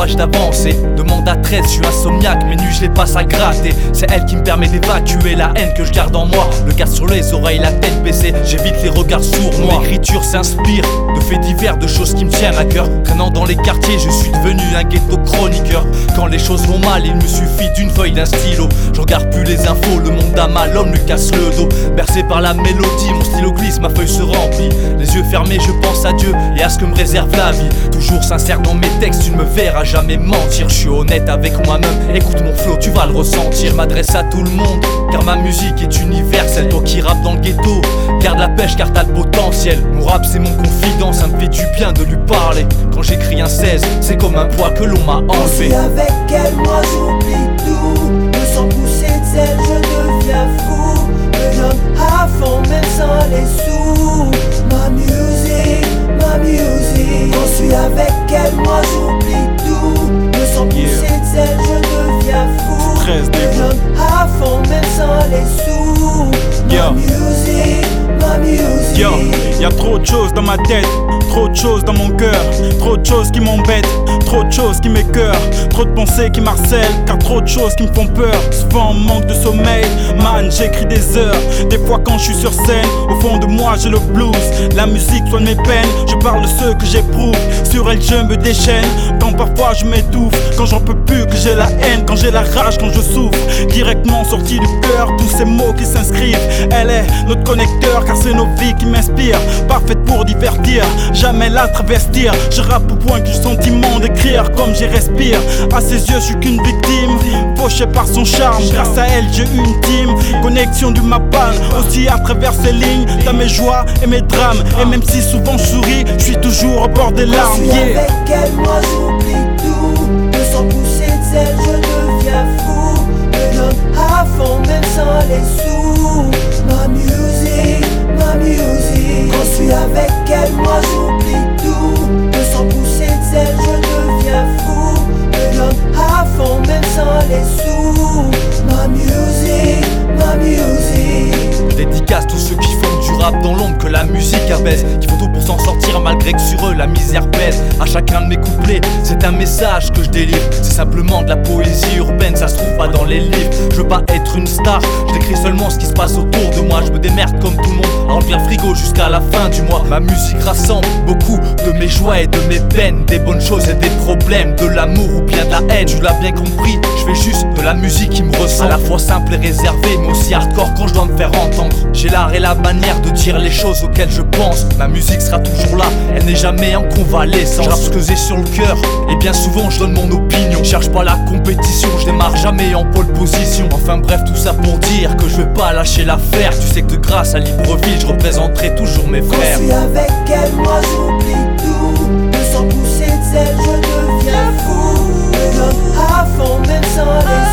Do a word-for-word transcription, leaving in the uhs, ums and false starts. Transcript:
courage d'avancer. Demande à treize, je suis insomniaque, mes nuits je les passe à gratter. C'est elle qui me permet d'évacuer la haine que je garde en moi. Le garde sur les oreilles, la tête baissée, j'évite les regards sourds. Mon écriture s'inspire de faits divers, de choses qui me tiennent à cœur. Traînant dans les quartiers, je suis devenu un ghetto chroniqueur. Quand les choses vont mal, il me suffit d'une feuille, d'un stylo. Je regarde plus les infos, le monde a mal, l'homme lui casse le dos. Bercé par la mélodie, mon stylo glisse, ma feuille se remplit. Les yeux fermés, je pense à Dieu et à ce que me réserve la vie. Toujours sincère dans mes textes, tu ne me verras jamais mentir. Je suis honnête avec moi-même, écoute mon flow, tu vas le ressentir. Je m'adresse à tout le monde, car ma musique est universelle. Toi qui rappes dans le ghetto, garde la pêche car t'as le potentiel. Mon rap c'est mon confident, ça me fait du bien de lui parler. Quand j'écris un seize, c'est comme un poids que l'on m'a enlevé. Si avec elle, moi j'oublie tout. Me sens pousser de zèle, je deviens fou. Me donne à fond, même sans les sous. Ma musique, ma musique. Quand je suis avec elle, moi j'oublie tout. Me sens pousser Yeah. de zèle, je deviens fou. treize Me donne à fond, même sans les sous. Ma Yeah. musique, ma musique. Yo, y'a trop de choses dans ma tête, trop de choses dans mon cœur, trop de choses qui m'embêtent, trop de choses qui m'écœurent, trop de pensées qui m'harcèlent, car trop de choses qui me font peur. Souvent en manque de sommeil, man j'écris des heures. Des fois quand je suis sur scène, au fond de moi j'ai le blues. La musique soigne mes peines, je parle de ceux que j'éprouve. Sur elle je me déchaîne, quand parfois je m'étouffe. Quand j'en peux plus, que j'ai la haine, quand j'ai la rage, quand je souffre. Directement sorti du cœur, tous ces mots qui s'inscrivent. Elle est notre connecteur, car c'est nos vies qui m'inspirent. Parfaite pour divertir, jamais la travestir. Je rappe au point que j'ai sentiment d'écrire comme j'y respire. À ses yeux je suis qu'une victime, fauchée par son charme. Grâce à elle j'ai une team, connexion du Mapan. Aussi à travers ces lignes, t'as mes joies et mes drames. Et même si souvent je souris, je suis toujours au bord des larmes. Quand je suis avec elle, moi j'oublie tout. Me sens pousser de zèle, je deviens fou. Me donne à fond, même sans les sous. Ma musique, ma musique. Quand je suis avec elle, moi j'oublie tout. Me sens pousser de zèle, je deviens fou. Me donne à fond, même sans les sous. Ma musique, ma musique. Dédicace tous ceux qui font du rap dans l'ombre, que la musique abaisse, qui font tout pour s'en sortir malgré que sur eux la misère pèse. À chacun de mes couplets, c'est un message que je délivre. C'est simplement de la poésie urbaine, ça se trouve pas dans les livres. Je veux pas être une star, je décris seulement ce qui se passe autour de moi. Je me démerde comme tout le monde, à remplir le frigo jusqu'à la fin du mois. Ma musique rassemble beaucoup de mes joies et de mes peines, des bonnes choses et des problèmes, de l'amour ou bien de la haine. Tu l'as bien compris, je fais juste de la musique qui me ressemble, à la fois simple et réservée, mais aussi hardcore quand je dois me faire entendre. J'ai l'art et la manière de dire les choses auxquelles je pense. Ma musique sera toujours là, elle n'est jamais en convalescence. Je rappe ce que j'ai sur le cœur, et bien souvent je donne mon opinion. Je cherche pas la compétition, je démarre jamais en pole position. Enfin bref, tout ça pour dire que je vais pas lâcher l'affaire. Tu sais que de grâce à Libreville, je représenterai toujours mes Quand frères. je suis avec elle, moi j'oublie tout. Me sens pousser de zèle, je deviens fou. Me donne à fond, même sans les